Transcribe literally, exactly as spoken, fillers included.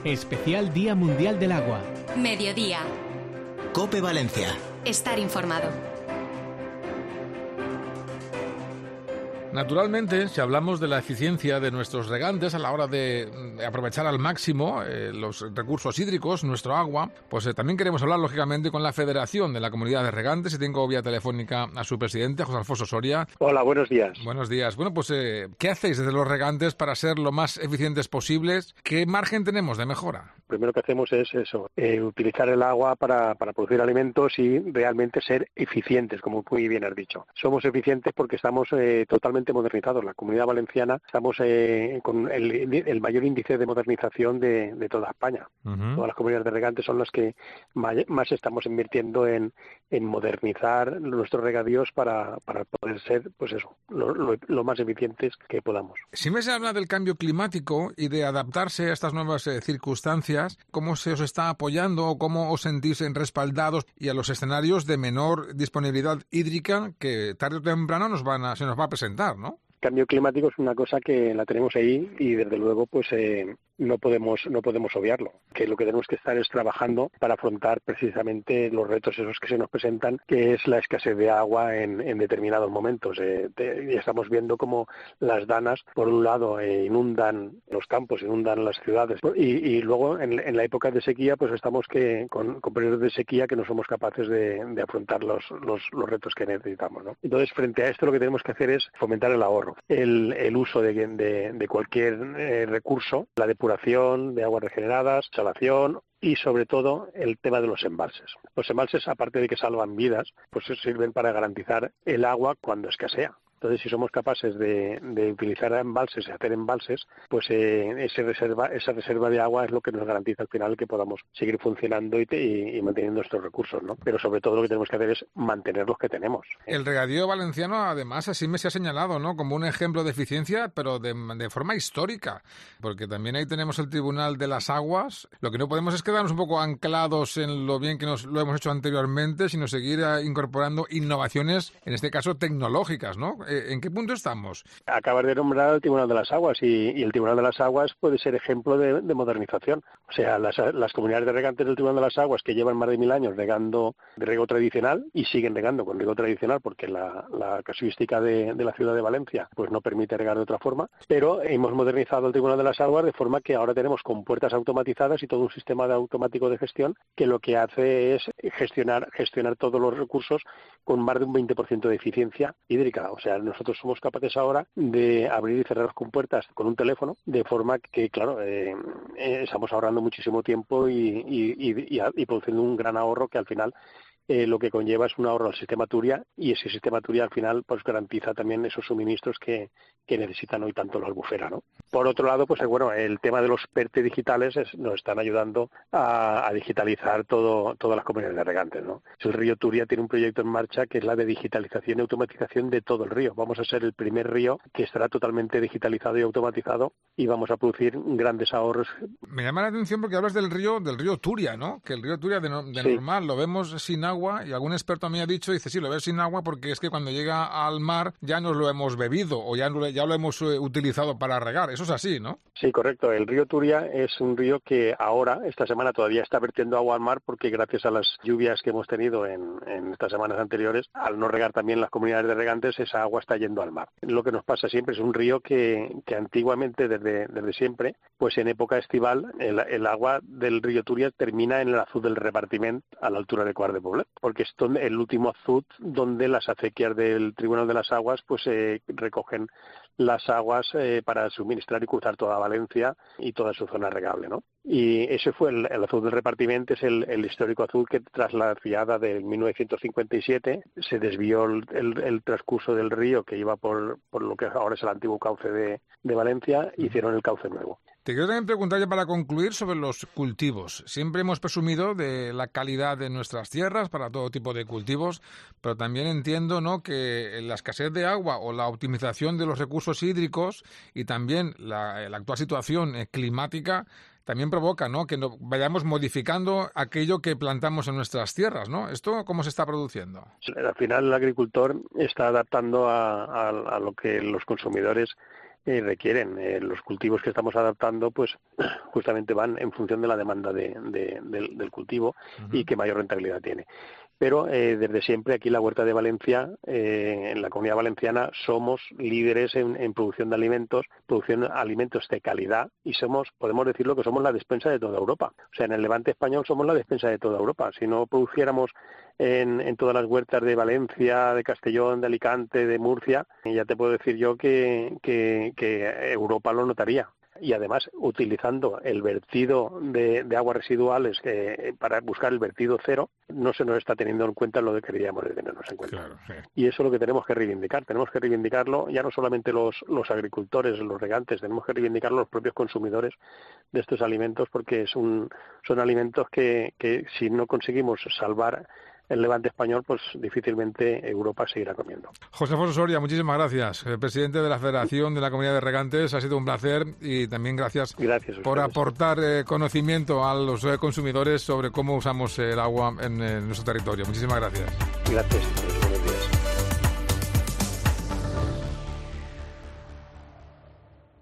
Especial Día Mundial del Agua. Mediodía. COPE Valencia. Estar informado. Naturalmente, si hablamos de la eficiencia de nuestros regantes a la hora de aprovechar al máximo eh, los recursos hídricos, nuestro agua, pues eh, también queremos hablar, lógicamente, con la Federación de la Comunidad de Regantes, y tengo vía telefónica a su presidente, José Alfonso Soria. Hola, buenos días. Buenos días. Bueno, pues, eh, ¿qué hacéis desde los regantes para ser lo más eficientes posibles? ¿Qué margen tenemos de mejora? Lo primero que hacemos es eso, eh, utilizar el agua para, para producir alimentos y realmente ser eficientes, como muy bien has dicho. Somos eficientes porque estamos eh, totalmente modernizados. La Comunidad Valenciana estamos eh, con el, el mayor índice de modernización de, de toda España. Uh-huh. Todas las comunidades de regantes son las que más estamos invirtiendo en, en modernizar nuestros regadíos para, para poder ser, pues eso, lo, lo, lo más eficientes que podamos. Siempre se habla del cambio climático y de adaptarse a estas nuevas eh, circunstancias. ¿Cómo se os está apoyando o cómo os sentís respaldados y a los escenarios de menor disponibilidad hídrica que tarde o temprano nos van a, se nos va a presentar, ¿no? El cambio climático es una cosa que la tenemos ahí y desde luego pues eh, no podemos no podemos obviarlo, que lo que tenemos que estar es trabajando para afrontar precisamente los retos esos que se nos presentan, que es la escasez de agua en, en determinados momentos. Eh, te, y estamos viendo cómo las danas, por un lado, eh, inundan los campos, inundan las ciudades y, y luego en, en la época de sequía pues estamos que con, con periodos de sequía que no somos capaces de, de afrontar los, los, los retos que necesitamos, ¿no? Entonces, frente a esto lo que tenemos que hacer es fomentar el ahorro. El, el uso de, de, de cualquier eh, recurso, la depuración de aguas regeneradas, salación y sobre todo el tema de los embalses. Los embalses, aparte de que salvan vidas, pues sirven para garantizar el agua cuando escasea. Entonces, si somos capaces de, de utilizar embalses y hacer embalses, pues eh, ese reserva, esa reserva de agua es lo que nos garantiza al final que podamos seguir funcionando y, y, y manteniendo estos recursos, ¿no? Pero sobre todo lo que tenemos que hacer es mantener los que tenemos. El regadío valenciano, además, así me se ha señalado, ¿no? Como un ejemplo de eficiencia, pero de, de forma histórica, porque también ahí tenemos el Tribunal de las Aguas. Lo que no podemos es quedarnos un poco anclados en lo bien que nos lo hemos hecho anteriormente, sino seguir incorporando innovaciones, en este caso tecnológicas, ¿no? ¿En qué punto estamos? Acabas de nombrar el Tribunal de las Aguas y, y el Tribunal de las Aguas puede ser ejemplo de, de modernización. O sea, las, las comunidades de regantes del Tribunal de las Aguas que llevan más de mil años regando de riego tradicional y siguen regando con riego tradicional porque la, la casuística de, de la ciudad de Valencia pues no permite regar de otra forma, pero hemos modernizado el Tribunal de las Aguas de forma que ahora tenemos compuertas automatizadas y todo un sistema de automático de gestión que lo que hace es gestionar, gestionar todos los recursos con más de un veinte por ciento de eficiencia hídrica. O sea, nosotros somos capaces ahora de abrir y cerrar las compuertas con un teléfono, de forma que, claro, eh, eh, estamos ahorrando muchísimo tiempo y, y, y, y, y produciendo un gran ahorro que al final eh, lo que conlleva es un ahorro al sistema Turia y ese sistema Turia al final pues garantiza también esos suministros que, que necesitan hoy tanto la albufera, ¿no? Por otro lado, pues bueno, el tema de los PERTE digitales es, nos están ayudando a, a digitalizar todo, todas las comunidades de regantes, ¿no? El río Turia tiene un proyecto en marcha que es la de digitalización y automatización de todo el río. Vamos a ser el primer río que estará totalmente digitalizado y automatizado y vamos a producir grandes ahorros. Me llama la atención porque hablas del río del río Turia, ¿no? Que el río Turia de, no, de sí. normal lo vemos sin agua y algún experto me ha dicho, dice, sí, lo ves sin agua porque es que cuando llega al mar ya nos lo hemos bebido o ya, ya lo hemos eh, utilizado para regar. Eso es así, ¿no? Sí, correcto. El río Turia es un río que ahora, esta semana, todavía está vertiendo agua al mar porque gracias a las lluvias que hemos tenido en, en estas semanas anteriores, al no regar también las comunidades de regantes, esa agua está yendo al mar. Lo que nos pasa siempre es un río que, que antiguamente, desde, desde siempre, pues en época estival, el, el agua del río Turia termina en el azud del repartiment a la altura de Quart de Poblet, porque es donde, el último azud donde las acequias del Tribunal de las Aguas pues eh, recogen las aguas eh, para suministrar y cruzar toda Valencia y toda su zona regable, ¿no? Y ese fue el, el azud del repartiment, es el, el histórico azud que tras la riada de mil novecientos cincuenta y siete se desvió el, el, el transcurso del río que iba por, por lo que ahora es el antiguo cauce de, de Valencia, e hicieron el cauce nuevo. Te quiero también preguntar ya para concluir sobre los cultivos. Siempre hemos presumido de la calidad de nuestras tierras para todo tipo de cultivos, pero también entiendo, ¿no?, que la escasez de agua o la optimización de los recursos hídricos y también la, la actual situación climática también provoca, ¿no?, que no, vayamos modificando aquello que plantamos en nuestras tierras, ¿no? ¿Esto cómo se está produciendo? Al final el agricultor está adaptando a, a, a lo que los consumidores eh, requieren. Eh, los cultivos que estamos adaptando, pues justamente van en función de la demanda de, de, del, del cultivo uh-huh. y que mayor rentabilidad tiene. Pero eh, desde siempre aquí en la Huerta de Valencia, eh, en la Comunidad Valenciana, somos líderes en, en producción de alimentos, producción de alimentos de calidad y somos, podemos decirlo, que somos la despensa de toda Europa. O sea, en el Levante español somos la despensa de toda Europa. Si no produciéramos en, en todas las huertas de Valencia, de Castellón, de Alicante, de Murcia, ya te puedo decir yo que, que, que Europa lo notaría. Y además utilizando el vertido de, de aguas residuales eh, para buscar el vertido cero, no se nos está teniendo en cuenta lo que queríamos de tenernos en cuenta. Claro, sí. Y eso es lo que tenemos que reivindicar. Tenemos que reivindicarlo ya no solamente los, los agricultores, los regantes, tenemos que reivindicarlo los propios consumidores de estos alimentos, porque es un, son alimentos que, que si no conseguimos salvar el Levante español, pues difícilmente Europa seguirá comiendo. José Afonso Soria, muchísimas gracias. El presidente de la Federación de la Comunidad de Regantes, ha sido un placer y también gracias, gracias por aportar eh, conocimiento a los eh, consumidores sobre cómo usamos el agua en, en nuestro territorio. Muchísimas gracias. Gracias. Buenos días.